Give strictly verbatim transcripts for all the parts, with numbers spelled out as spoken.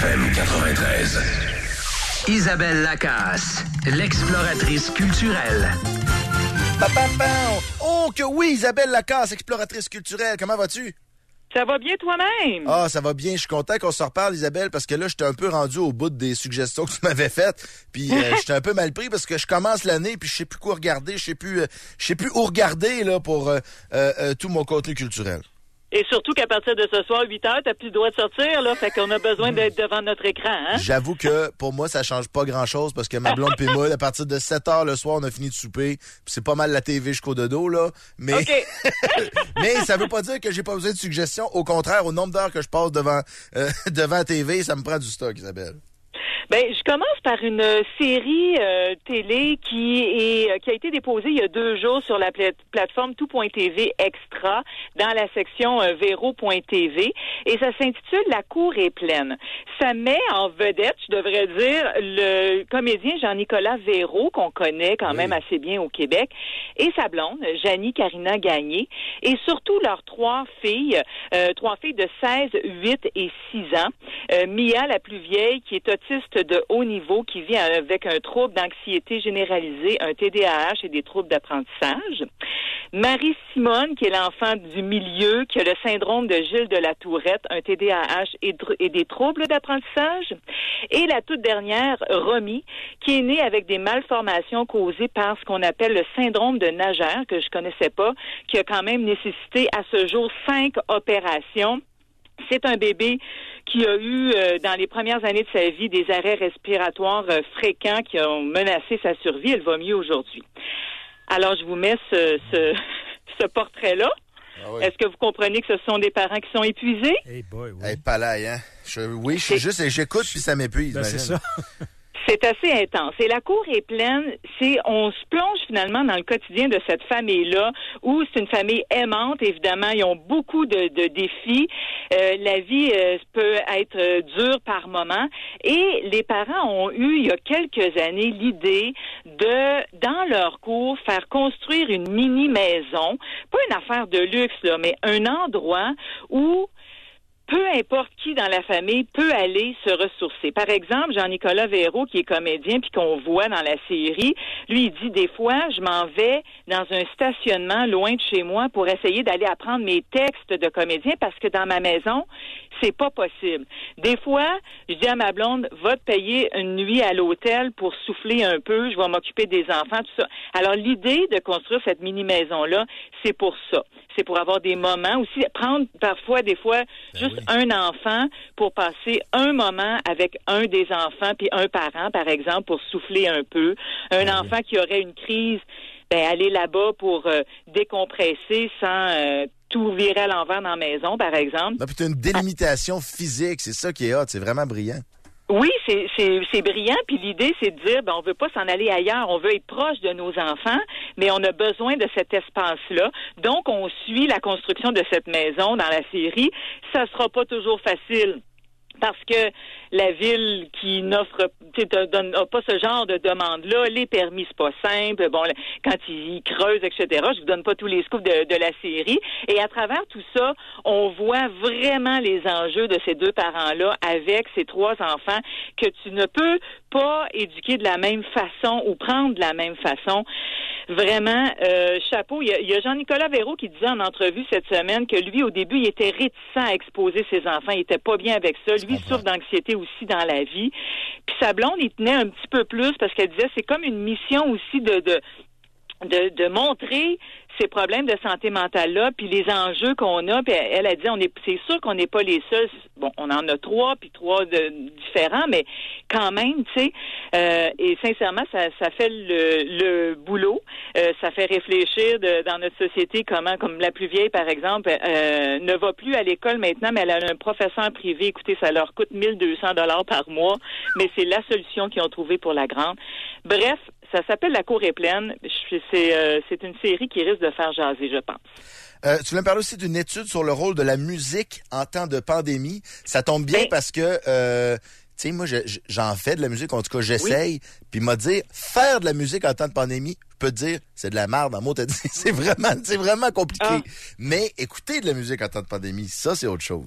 F M quatre-vingt-treize. Isabelle Lacasse, l'exploratrice culturelle. Papa, oh que oui, Isabelle Lacasse, exploratrice culturelle, comment vas-tu? Ça va bien toi-même? Ah, ça va bien. Je suis content qu'on se reparle, Isabelle, parce que là, j'étais un peu rendu au bout des suggestions que tu m'avais faites. Puis euh, j'étais un peu mal pris parce que je commence l'année, puis je sais plus quoi regarder, je sais plus, euh, je sais plus où regarder là pour euh, euh, euh, tout mon contenu culturel. Et surtout qu'à partir de ce soir, huit heures, t'as plus le droit de sortir, là. Fait qu'on a besoin d'être devant notre écran, hein? J'avoue que, pour moi, ça change pas grand-chose parce que ma blonde pis moi, à partir de sept heures le soir, on a fini de souper. Puis c'est pas mal la T V jusqu'au dodo, là. Mais, OK. mais ça veut pas dire que j'ai pas besoin de suggestions. Au contraire, au nombre d'heures que je passe devant, euh, devant la T V, ça me prend du stock, Isabelle. Ben, je commence par une série euh, télé qui est qui a été déposée il y a deux jours sur la pla- plateforme tout point t v Extra dans la section euh, véro point t v et ça s'intitule La cour est pleine. Ça met en vedette, je devrais dire, le comédien Jean-Nicolas Véro qu'on connaît quand oui. même assez bien au Québec et sa blonde Janie Carina Gagné et surtout leurs trois filles, euh, trois filles de seize, huit et six ans. Euh, Mia, la plus vieille, qui est autiste de haut niveau, qui vit avec un trouble d'anxiété généralisée, un T D A H et des troubles d'apprentissage. Marie-Simone, qui est l'enfant du milieu, qui a le syndrome de Gilles de la Tourette, un T D A H et, et des troubles d'apprentissage. Et la toute dernière, Romy, qui est née avec des malformations causées par ce qu'on appelle le syndrome de Nager, que je connaissais pas, qui a quand même nécessité à ce jour cinq opérations. C'est un bébé qui a eu, euh, dans les premières années de sa vie, des arrêts respiratoires euh, fréquents qui ont menacé sa survie. Elle va mieux aujourd'hui. Alors, je vous mets ce, ce, ce portrait-là. Ah oui. Est-ce que vous comprenez que ce sont des parents qui sont épuisés? Hey boy, oui. Hey, palaille, hein? Je, oui, je suis juste, j'écoute puis ça m'épuise. Ben, c'est ça. C'est assez intense. Et la cour est pleine. C'est, on se plonge finalement dans le quotidien de cette famille-là, où c'est une famille aimante. Évidemment, ils ont beaucoup de, de défis. Euh, la vie euh, peut être euh, dure par moments. Et les parents ont eu, il y a quelques années, l'idée de, dans leur cour, faire construire une mini-maison. Pas une affaire de luxe, là, mais un endroit où peu importe qui dans la famille peut aller se ressourcer. Par exemple, Jean-Nicolas Véro, qui est comédien puis qu'on voit dans la série, lui, il dit des fois, je m'en vais dans un stationnement loin de chez moi pour essayer d'aller apprendre mes textes de comédien parce que dans ma maison, c'est pas possible. Des fois, je dis à ma blonde, va te payer une nuit à l'hôtel pour souffler un peu, je vais m'occuper des enfants, tout ça. Alors, l'idée de construire cette mini-maison-là, c'est pour ça. C'est pour avoir des moments aussi, prendre parfois, des fois, ben juste oui. un enfant pour passer un moment avec un des enfants, puis un parent, par exemple, pour souffler un peu. Un ben enfant oui. qui aurait une crise, ben aller là-bas pour euh, décompresser sans euh, tout virer à l'envers dans la maison, par exemple. Ben, puis t'as une délimitation physique, c'est ça qui est hot, c'est vraiment brillant. Oui, c'est, c'est, c'est brillant. Puis l'idée, c'est de dire, ben, on veut pas s'en aller ailleurs. On veut être proche de nos enfants, mais on a besoin de cet espace-là. Donc, on suit la construction de cette maison dans la série. Ça sera pas toujours facile. Parce que la ville qui n'offre donne pas ce genre de demande-là, les permis, c'est pas simple. Bon, quand ils creusent, et cetera. Je vous donne pas tous les scoops de, de la série. Et à travers tout ça, on voit vraiment les enjeux de ces deux parents-là avec ces trois enfants que tu ne peux pas éduquer de la même façon ou prendre de la même façon. Vraiment, euh, chapeau. Il y, a, il y a Jean-Nicolas Véro qui disait en entrevue cette semaine que lui, au début, il était réticent à exposer ses enfants. Il était pas bien avec ça. Lui, il souffre d'anxiété aussi dans la vie. Puis sa blonde, il tenait un petit peu plus parce qu'elle disait c'est comme une mission aussi de de de, de montrer ces problèmes de santé mentale-là, puis les enjeux qu'on a, puis elle a dit, on est, c'est sûr qu'on n'est pas les seuls. Bon, on en a trois, puis trois de, différents, mais quand même, tu sais, euh, et sincèrement, ça, ça fait le, le boulot, euh, ça fait réfléchir de, dans notre société comment, comme la plus vieille, par exemple, euh, ne va plus à l'école maintenant, mais elle a un professeur privé. Écoutez, ça leur coûte mille deux cents dollars par mois, mais c'est la solution qu'ils ont trouvée pour la grande. Bref, ça s'appelle La cour est pleine. C'est, euh, c'est une série qui risque de faire jaser, je pense. Euh, tu voulais me parler aussi d'une étude sur le rôle de la musique en temps de pandémie. Ça tombe bien ben, parce que, euh, tu sais, moi, je, j'en fais de la musique, en tout cas, j'essaye. Oui. Puis m'a dit, faire de la musique en temps de pandémie, je peux te dire, c'est de la merde. En mot, t'as dit, c'est vraiment, c'est vraiment compliqué. Ah. Mais écouter de la musique en temps de pandémie, ça, c'est autre chose.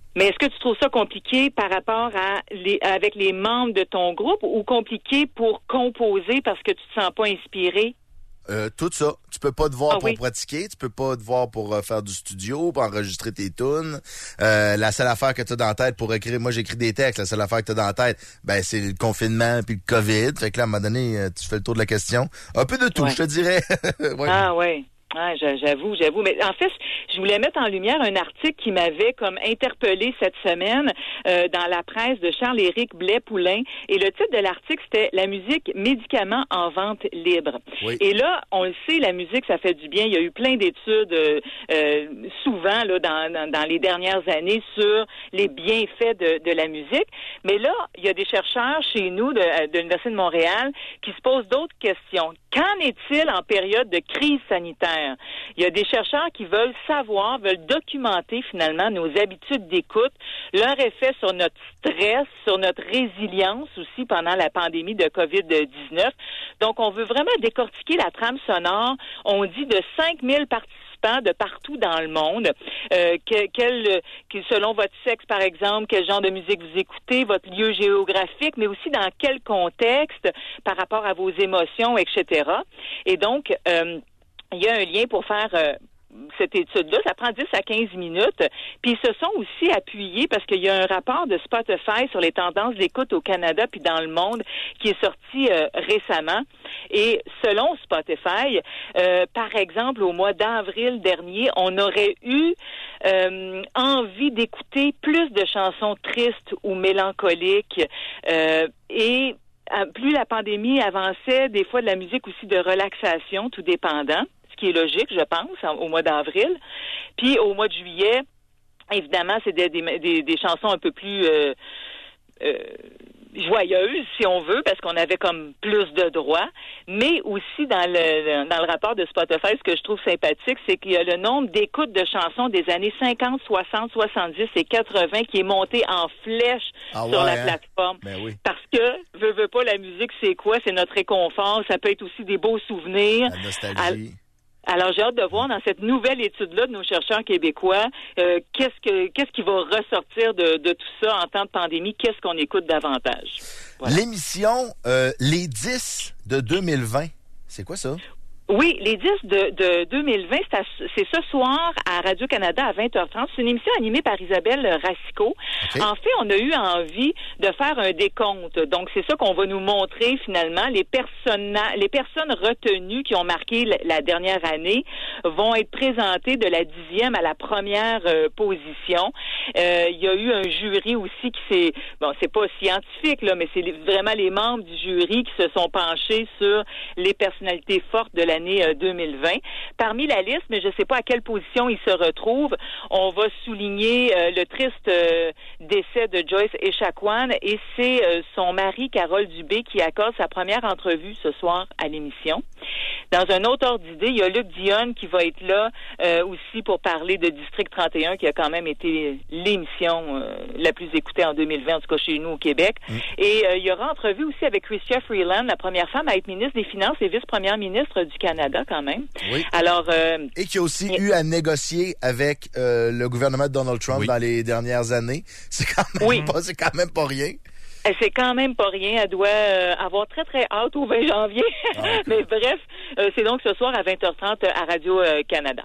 Mais est-ce que tu trouves ça compliqué par rapport à les, avec les membres de ton groupe ou compliqué pour composer parce que tu te sens pas inspiré? Euh, tout ça. Tu peux pas te voir ah, pour oui. pratiquer, tu peux pas te voir pour euh, faire du studio, pour enregistrer tes tunes. Euh, la seule affaire que tu as dans la tête pour écrire, moi j'écris des textes, la seule affaire que tu as dans la tête, ben c'est le confinement puis le COVID. Fait que là, à un moment donné, tu fais le tour de la question. Un peu de tout, ouais. je te dirais. ouais. Ah ouais. Ah, j'avoue, j'avoue. Mais en fait, je voulais mettre en lumière un article qui m'avait comme interpellé cette semaine euh, dans la presse de Charles-Éric Blais-Poulain. Et le titre de l'article, c'était « La musique, médicament en vente libre oui. ». Et là, on le sait, la musique, ça fait du bien. Il y a eu plein d'études, euh, euh, souvent, là, dans, dans, dans les dernières années, sur les bienfaits de, de la musique. Mais là, il y a des chercheurs chez nous, de, de l'Université de Montréal, qui se posent d'autres questions. Qu'en est-il en période de crise sanitaire? Il y a des chercheurs qui veulent savoir, veulent documenter finalement nos habitudes d'écoute, leur effet sur notre stress, sur notre résilience aussi pendant la pandémie de covid dix-neuf. Donc, on veut vraiment décortiquer la trame sonore. On dit de cinq mille participants de partout dans le monde, euh, que, quel, que, selon votre sexe, par exemple, quel genre de musique vous écoutez, votre lieu géographique, mais aussi dans quel contexte par rapport à vos émotions, et cetera. Et donc, euh, il y a un lien pour faire euh, cette étude-là. Ça prend dix à quinze minutes. Puis ils se sont aussi appuyés parce qu'il y a un rapport de Spotify sur les tendances d'écoute au Canada puis dans le monde qui est sorti euh, récemment. Et selon Spotify, euh, par exemple, au mois d'avril dernier, on aurait eu euh, envie d'écouter plus de chansons tristes ou mélancoliques euh, et plus la pandémie avançait, des fois de la musique aussi de relaxation, tout dépendant, ce qui est logique, je pense, au mois d'avril. Puis au mois de juillet, évidemment, c'est des, des, des chansons un peu plus euh, euh, joyeuses, si on veut, parce qu'on avait comme plus de droits. Mais aussi dans le dans le rapport de Spotify, ce que je trouve sympathique, c'est qu'il y a le nombre d'écoutes de chansons des années cinquante, soixante, soixante-dix et quatre-vingts qui est monté en flèche ah sur ouais, la hein? plateforme. Ben oui. Parce que, veux, veux pas, la musique, c'est quoi? C'est notre réconfort. Ça peut être aussi des beaux souvenirs. La nostalgie. À... Alors, j'ai hâte de voir dans cette nouvelle étude-là de nos chercheurs québécois, euh, qu'est-ce que qu'est-ce qui va ressortir de, de tout ça en temps de pandémie, qu'est-ce qu'on écoute davantage. Voilà. L'émission euh, Les dix de deux mille vingt, c'est quoi ça? Oui, les dix de, de deux mille vingt, c'est, à, c'est ce soir à Radio-Canada à vingt heures trente. C'est une émission animée par Isabelle Racicot. Okay. En fait, on a eu envie de faire un décompte. Donc, c'est ça qu'on va nous montrer finalement. Les, personna- les personnes retenues qui ont marqué la, la dernière année vont être présentées de la dixième à la première euh, position. Euh, il y a eu un jury aussi qui s'est... Bon, c'est pas scientifique, là, mais c'est les, vraiment les membres du jury qui se sont penchés sur les personnalités fortes de la année deux mille vingt. Parmi la liste, mais je ne sais pas à quelle position il se retrouve, on va souligner euh, le triste euh, décès de Joyce Echaquan et c'est euh, son mari, Carole Dubé, qui accorde sa première entrevue ce soir à l'émission. Dans un autre ordre d'idée, il y a Luc Dionne qui va être là euh, aussi pour parler de District trente et un, qui a quand même été l'émission euh, la plus écoutée en deux mille vingt, en tout cas chez nous au Québec. Mmh. Et euh, il y aura entrevue aussi avec Chrystia Freeland, la première femme à être ministre des Finances et vice-première ministre du Canada quand même. Oui. Alors, euh, et qui a aussi et... eu à négocier avec euh, le gouvernement de Donald Trump oui. dans les dernières années. C'est quand même oui. pas, c'est quand même pas rien. C'est quand même pas rien. Elle doit euh, avoir très, très hâte au vingt janvier. Ah, okay. Mais bref, euh, c'est donc ce soir à vingt heures trente à Radio-Canada.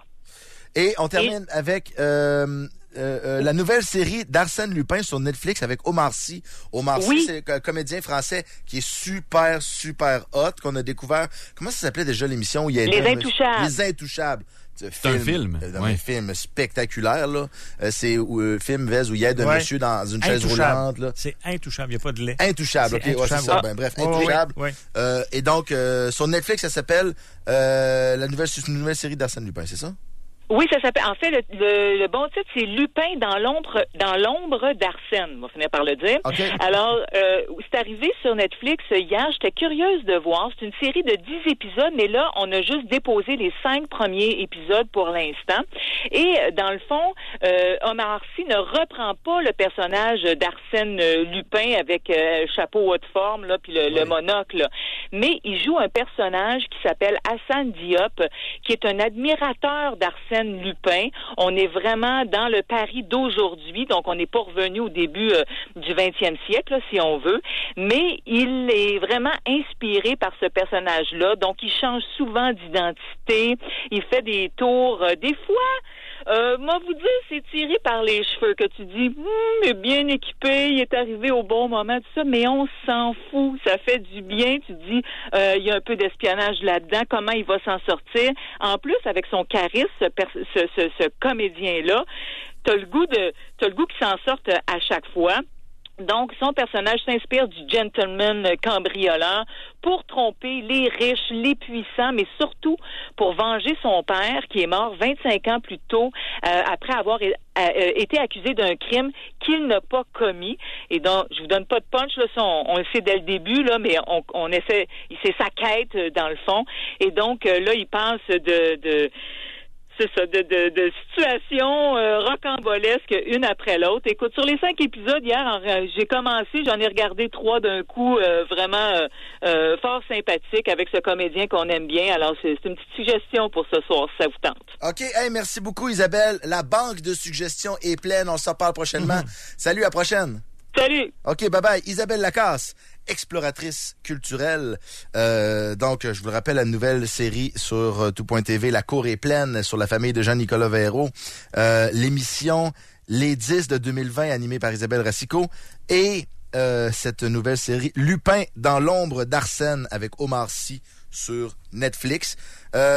Et on termine et... avec euh, euh, euh, la nouvelle série d'Arsène Lupin sur Netflix avec Omar Sy. Omar Sy, oui. c'est un comédien français qui est super, super hot, qu'on a découvert. Comment ça s'appelait déjà l'émission où il y a Les Intouchables. Les Intouchables. C'est film, un film. Euh, ouais. Un film spectaculaire, là. Euh, c'est le euh, film Vez où il y a un ouais. monsieur dans une chaise roulante, là. C'est Intouchable, il n'y a pas de lait. Intouchable, ok, ouais, c'est ça. Ah. Ben, bref, oh, Intouchable. Oui, oui. Euh, et donc, euh, sur Netflix, ça s'appelle euh, la nouvelle, une nouvelle série d'Arsène Lupin, c'est ça? Oui, ça s'appelle. En fait, le, le, le bon titre, c'est Lupin dans l'ombre, dans l'ombre d'Arsène. On va finir par le dire. Okay. Alors, euh, c'est arrivé sur Netflix hier. J'étais curieuse de voir. C'est une série de dix épisodes, mais là, on a juste déposé les cinq premiers épisodes pour l'instant. Et dans le fond, euh, Omar Sy ne reprend pas le personnage d'Arsène Lupin avec euh, chapeau haute forme, là, puis le, oui. le monocle. Là. mais il joue un personnage qui s'appelle Hassan Diop, qui est un admirateur d'Arsène Lupin. On est vraiment dans le Paris d'aujourd'hui, donc on n'est pas revenu au début euh, du vingtième siècle, là, si on veut, mais il est vraiment inspiré par ce personnage-là, donc il change souvent d'identité, il fait des tours, euh, des fois... Euh, moi, vous dire, c'est tiré par les cheveux que tu dis, hum, il est bien équipé, il est arrivé au bon moment, tout ça, mais on s'en fout, ça fait du bien. Tu dis, euh, il y a un peu d'espionnage là-dedans, comment il va s'en sortir. En plus, avec son charisme, ce, ce, ce, ce comédien-là, t'as le goût de, t'as le goût qu'il s'en sorte à chaque fois. Donc, son personnage s'inspire du gentleman cambrioleur pour tromper les riches, les puissants, mais surtout pour venger son père qui est mort vingt-cinq ans plus tôt euh, après avoir é- euh, été accusé d'un crime qu'il n'a pas commis. Et donc, je vous donne pas de punch, là, ça, on, on le sait dès le début, là, mais on, on essaie, c'est sa quête euh, dans le fond. Et donc, euh, là, il passe de... de C'est ça, de, de, de situations euh, rocambolesques une après l'autre. Écoute, sur les cinq épisodes, hier, en, j'ai commencé, j'en ai regardé trois d'un coup, euh, vraiment euh, euh, fort sympathique avec ce comédien qu'on aime bien. Alors, c'est, c'est une petite suggestion pour ce soir, si ça vous tente. OK, hey, merci beaucoup Isabelle. La banque de suggestions est pleine, on s'en parle prochainement. Mm-hmm. Salut, à la prochaine. Salut! OK, bye-bye. Isabelle Lacasse, exploratrice culturelle. Euh, donc, je vous le rappelle, la nouvelle série sur euh, tout point t v, La cour est pleine, sur la famille de Jean-Nicolas Véraud. Euh, l'émission Les dix de deux mille vingt, animée par Isabelle Racicot. Et euh, cette nouvelle série, Lupin dans l'ombre d'Arsène, avec Omar Sy sur Netflix. Euh,